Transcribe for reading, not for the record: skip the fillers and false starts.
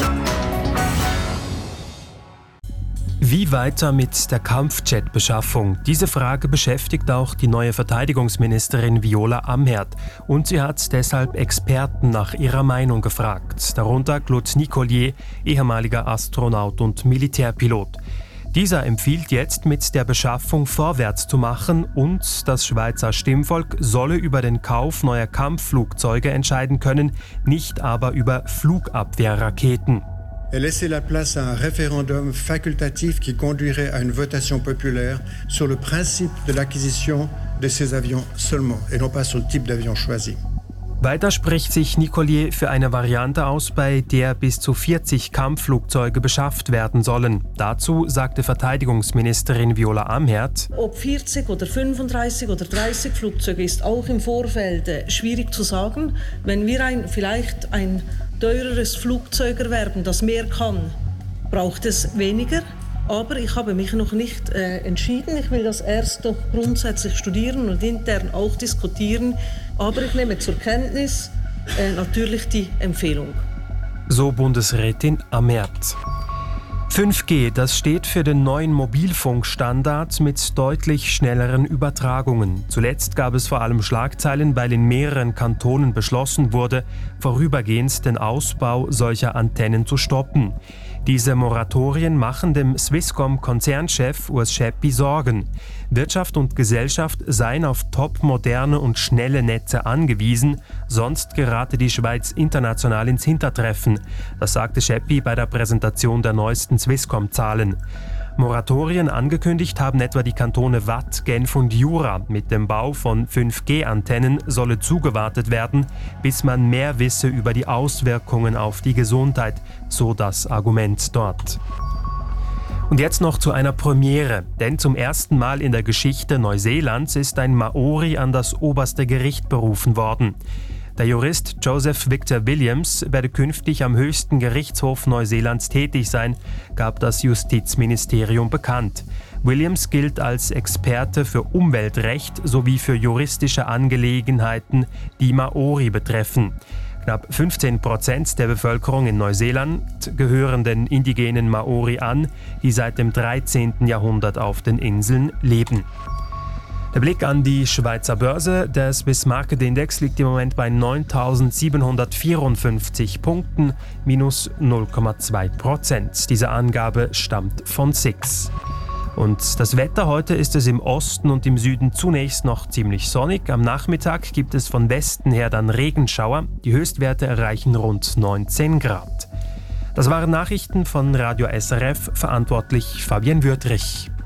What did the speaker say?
Wie weiter mit der Kampfjet-Beschaffung? Diese Frage beschäftigt auch die neue Verteidigungsministerin Viola Amherd. Und sie hat deshalb Experten nach ihrer Meinung gefragt. Darunter Claude Nicollier, ehemaliger Astronaut und Militärpilot. Dieser empfiehlt jetzt, mit der Beschaffung vorwärts zu machen und das Schweizer Stimmvolk solle über den Kauf neuer Kampfflugzeuge entscheiden können, nicht aber über Flugabwehrraketen. Et laisser la place à un référendum facultatif qui conduirait à une votation populaire sur le principe de l'acquisition de ces avions seulement et non pas sur le type d'avion choisi. Weiter spricht sich Nicollier für eine Variante aus, bei der bis zu 40 Kampfflugzeuge beschafft werden sollen. Dazu sagte Verteidigungsministerin Viola Amherd: Ob 40 oder 35 oder 30 Flugzeuge ist auch im Vorfeld schwierig zu sagen. Wenn wir vielleicht ein teureres Flugzeug erwerben, das mehr kann, braucht es weniger. Aber ich habe mich noch nicht entschieden. Ich will das erst noch grundsätzlich studieren und intern auch diskutieren. Aber ich nehme zur Kenntnis natürlich die Empfehlung. So Bundesrätin Amherd. 5G, das steht für den neuen Mobilfunkstandard mit deutlich schnelleren Übertragungen. Zuletzt gab es vor allem Schlagzeilen, weil in mehreren Kantonen beschlossen wurde, vorübergehend den Ausbau solcher Antennen zu stoppen. Diese Moratorien machen dem Swisscom-Konzernchef Urs Scheppi Sorgen. Wirtschaft und Gesellschaft seien auf topmoderne und schnelle Netze angewiesen, sonst gerate die Schweiz international ins Hintertreffen. Das sagte Scheppi bei der Präsentation der neuesten Swisscom-Zahlen. Moratorien angekündigt haben etwa die Kantone Waadt, Genf und Jura. Mit dem Bau von 5G-Antennen solle zugewartet werden, bis man mehr wisse über die Auswirkungen auf die Gesundheit, so das Argument dort. Und jetzt noch zu einer Premiere, denn zum ersten Mal in der Geschichte Neuseelands ist ein Maori an das oberste Gericht berufen worden. Der Jurist Joseph Victor Williams werde künftig am höchsten Gerichtshof Neuseelands tätig sein, gab das Justizministerium bekannt. Williams gilt als Experte für Umweltrecht sowie für juristische Angelegenheiten, die Maori betreffen. Knapp 15% der Bevölkerung in Neuseeland gehören den indigenen Maori an, die seit dem 13. Jahrhundert auf den Inseln leben. Der Blick an die Schweizer Börse. Der Swiss Market Index liegt im Moment bei 9.754 Punkten, minus 0,2%. Diese Angabe stammt von SIX. Und das Wetter: heute ist es im Osten und im Süden zunächst noch ziemlich sonnig. Am Nachmittag gibt es von Westen her dann Regenschauer. Die Höchstwerte erreichen rund 19 Grad. Das waren Nachrichten von Radio SRF, verantwortlich Fabienne Wüthrich.